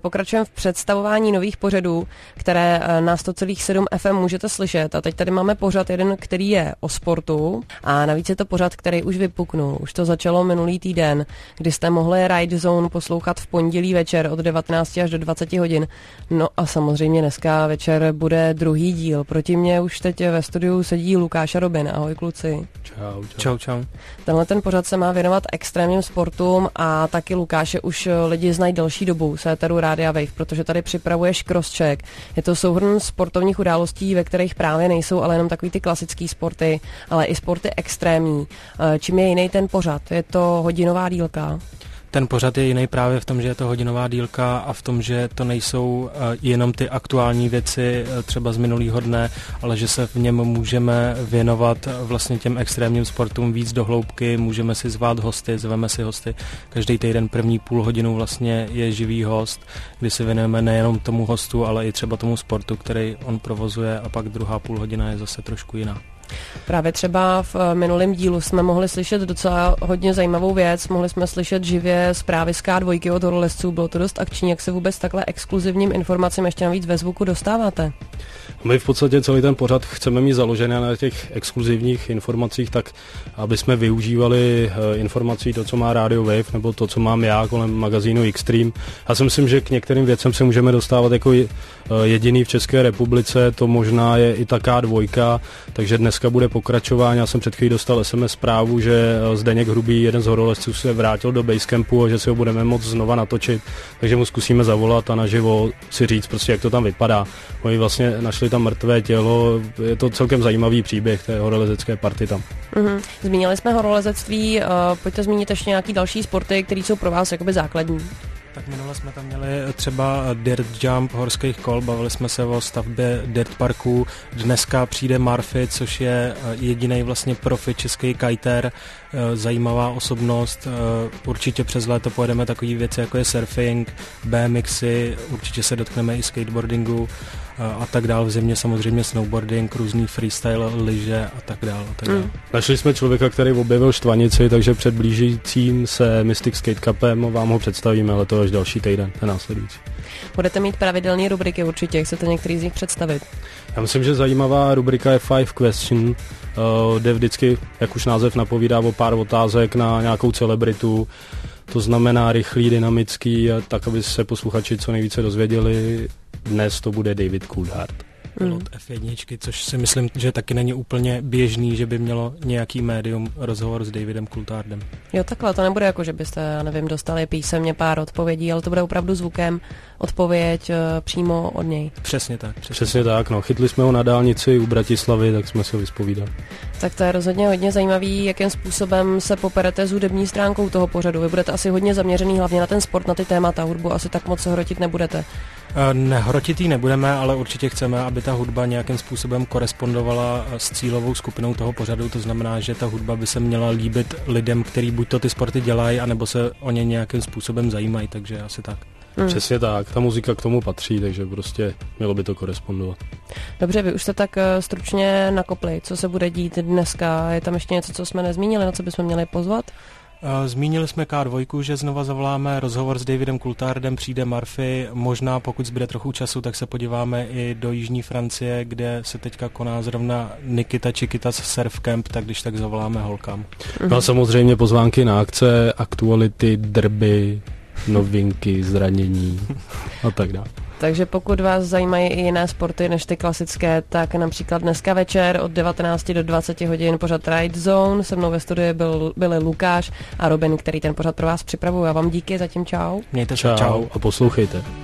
pokračujeme v představování nových pořadů, které na 100,7 FM můžete slyšet. A teď tady máme pořad jeden, který je o sportu a navíc je to pořad, který už vypuknul. Už to začalo minulý týden, kdy jste mohli Ride Zone poslouchat v pondělí večer od 19 až do 20 hodin. No a samozřejmě dneska večer bude druhý díl. Proti mně už teď ve studiu sedí Lukáš a Robin. Ahoj kluci. Čau. Tenhle ten pořad se má věnovat extrémním sportům a taky Lukáše už lidi znají delší dobu z éteru Rádia Wave, protože tady připravuješ crosscheck. Je to souhrn sportovních událostí, ve kterých právě nejsou ale jenom takový ty klasický sporty, ale i sporty extrémní. Čím je jiný ten pořad? Je to hodinová dílka? Ten pořad je jiný právě v tom, že je to hodinová dílka a v tom, že to nejsou jenom ty aktuální věci třeba z minulého dne, ale že se v něm můžeme věnovat vlastně těm extrémním sportům víc do hloubky, můžeme si zvát hosty, zveme si hosty. Každý týden první půl hodinu vlastně je živý host, kdy si věnujeme nejenom tomu hostu, ale i třeba tomu sportu, který on provozuje, a pak druhá půl hodina je zase trošku jiná. Právě třeba v minulém dílu jsme mohli slyšet docela hodně zajímavou věc, mohli jsme slyšet živě zprávy z K2 od horolezců, bylo to dost akční. Jak se vůbec takhle exkluzivním informacím ještě navíc ve zvuku dostáváte? My v podstatě celý ten pořad chceme mít založené na těch exkluzivních informacích, tak aby jsme využívali informací to, co má Radio Wave, nebo to, co mám já kolem magazínu Xtreme. Já si myslím, že k některým věcem se můžeme dostávat jako jediný v České republice, to možná je i ta K2, takže dneska bude pokračování. Já jsem před chvílí dostal SMS zprávu, že Zdeněk Hrubý, jeden z horolezců, se vrátil do Basecampu a že si ho budeme moct znova natočit, takže mu zkusíme zavolat a naživo si říct prostě, jak to tam vypadá. Oni vlastně našli tam mrtvé tělo, je to celkem zajímavý příběh té horolezecké party tam. Zmínili jsme horolezectví, pojďte zmínit ještě nějaký další sporty, které jsou pro vás jakoby základní. Tak minule jsme tam měli třeba dirt jump horských kol, bavili jsme se o stavbě dirt parků. Dneska přijde Murphy, což je jediný vlastně profi český kiter, zajímavá osobnost. Určitě přes léto pojedeme takové věci, jako je surfing, BMXy, určitě se dotkneme i skateboardingu a tak dál. V zimě samozřejmě snowboarding, různý freestyle, lyže a tak dál. Našli jsme člověka, který objevil štvanici, takže před blížícím se Mystic Skate Cupem vám ho představíme, ale to až další týden, ten následující. Budete mít pravidelné rubriky určitě, chcete některý z nich představit? Já myslím, že zajímavá rubrika je 5 Question, kde vždycky, jak už název napovídá, o pár otázek na nějakou celebritu. To znamená rychlý, dynamický, tak aby se posluchači co nejvíce dozvěděli. Dnes to bude David Coulthard. Pilot F1, což si myslím, že taky není úplně běžný, že by mělo nějaký médium rozhovor s Davidem Coulthardem. Jo, takhle, to nebude jako, že byste, já nevím, dostali písemně pár odpovědí, ale to bude opravdu zvukem odpověď přímo od něj. Přesně tak. Přesně tak, no. Chytli jsme ho na dálnici u Bratislavy, tak jsme se ho vyspovídali. Tak to je rozhodně hodně zajímavý, jakým způsobem se poperete s hudební stránkou toho pořadu. Vy budete asi hodně zaměřený hlavně na ten sport, na ty témata, hudbu asi tak moc hrotit nebudete. Nehrotitý nebudeme, ale určitě chceme, aby ta hudba nějakým způsobem korespondovala s cílovou skupinou toho pořadu, to znamená, že ta hudba by se měla líbit lidem, kteří buď to ty sporty dělají, anebo se o ně nějakým způsobem zajímají, takže asi tak. Přesně tak, ta muzika k tomu patří, takže prostě mělo by to korespondovat. Dobře, vy už jste tak stručně nakopli, co se bude dít dneska, je tam ještě něco, co jsme nezmínili, na co bychom měli pozvat? Zmínili jsme K2, že znova zavoláme rozhovor s Davidem Coulthardem, přijde Murphy, možná pokud zbyde trochu času, tak se podíváme i do jižní Francie, kde se teďka koná zrovna Nikita Chikitas Surf Camp, tak když tak zavoláme holkám. No a samozřejmě pozvánky na akce, aktuality, derby, novinky, zranění a tak dále. Takže pokud vás zajímají i jiné sporty než ty klasické, tak například dneska večer od 19 do 20 hodin pořad Ride Zone. Se mnou ve studiu byli Lukáš a Robin, který ten pořad pro vás připravují. Já vám díky, zatím čau. Mějte se, čau a poslouchejte.